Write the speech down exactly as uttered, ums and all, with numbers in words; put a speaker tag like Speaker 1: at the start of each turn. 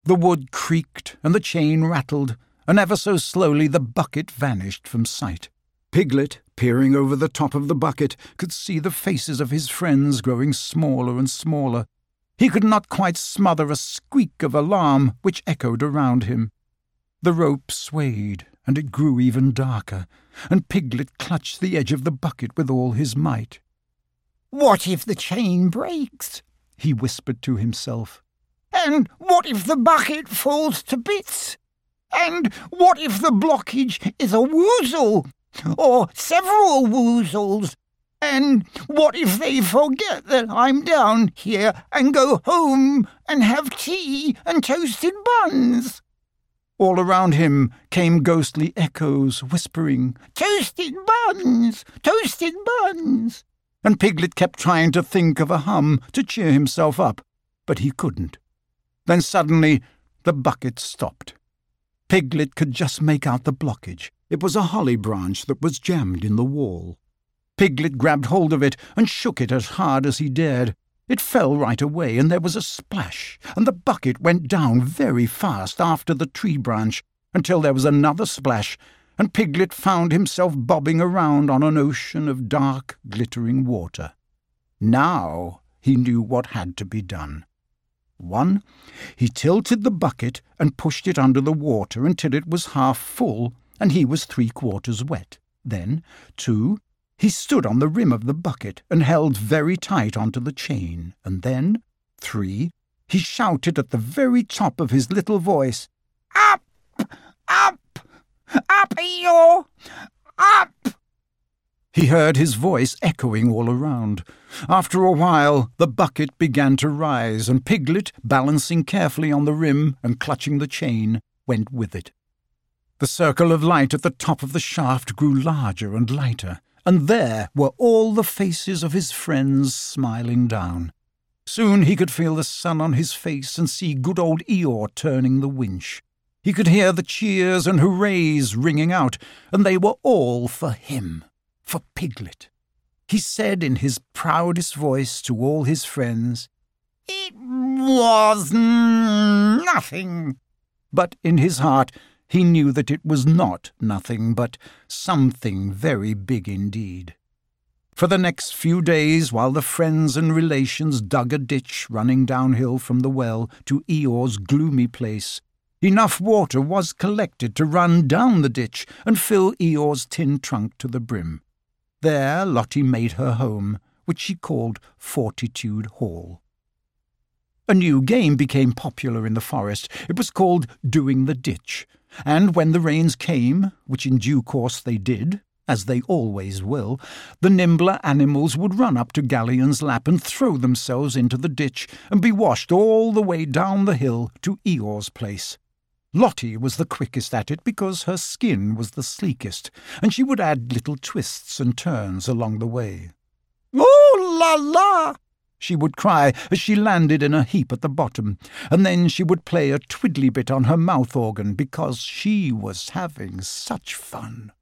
Speaker 1: The wood creaked and the chain rattled, and ever so slowly the bucket vanished from sight. Piglet, peering over the top of the bucket, could see the faces of his friends growing smaller and smaller. He could not quite smother a squeak of alarm which echoed around him. The rope swayed, and it grew even darker, and Piglet clutched the edge of the bucket with all his might.
Speaker 2: "What if the chain breaks?"
Speaker 1: he whispered to himself.
Speaker 2: "And what if the bucket falls to bits? And what if the blockage is a woozle, or several woozles? And what if they forget that I'm down here and go home and have tea and toasted buns?"
Speaker 1: All around him came ghostly echoes, whispering,
Speaker 2: "Toasted buns! Toasted buns!"
Speaker 1: And Piglet kept trying to think of a hum to cheer himself up, but he couldn't. Then suddenly the bucket stopped. Piglet could just make out the blockage. It was a holly branch that was jammed in the wall. Piglet grabbed hold of it and shook it as hard as he dared. It fell right away, and there was a splash, and the bucket went down very fast after the tree branch, until there was another splash, and Piglet found himself bobbing around on an ocean of dark, glittering water. Now he knew what had to be done. One, he tilted the bucket and pushed it under the water until it was half full, and he was three-quarters wet. Then, two, he stood on the rim of the bucket and held very tight onto the chain, and then, three, he shouted at the very top of his little voice,
Speaker 2: "Up! Up! Up, Eeyore! Up!"
Speaker 1: He heard his voice echoing all around. After a while, the bucket began to rise, and Piglet, balancing carefully on the rim and clutching the chain, went with it. The circle of light at the top of the shaft grew larger and lighter, and there were all the faces of his friends smiling down. Soon he could feel the sun on his face and see good old Eeyore turning the winch. He could hear the cheers and hoorays ringing out, and they were all for him, for Piglet. He said in his proudest voice to all his friends,
Speaker 2: "It was nothing."
Speaker 1: But in his heart he knew that it was not nothing, but something very big indeed. For the next few days, while the friends and relations dug a ditch running downhill from the well to Eeyore's gloomy place, enough water was collected to run down the ditch and fill Eeyore's tin trunk to the brim. There Lottie made her home, which she called Fortitude Hall. A new game became popular in the forest. It was called Doing the Ditch, and when the rains came, which in due course they did, as they always will, the nimbler animals would run up to Galleon's lap and throw themselves into the ditch and be washed all the way down the hill to Eeyore's place. Lottie was the quickest at it because her skin was the sleekest, and she would add little twists and turns along the way.
Speaker 2: "Oh, la la!"
Speaker 1: she would cry as she landed in a heap at the bottom, and then she would play a twiddly bit on her mouth organ because she was having such fun.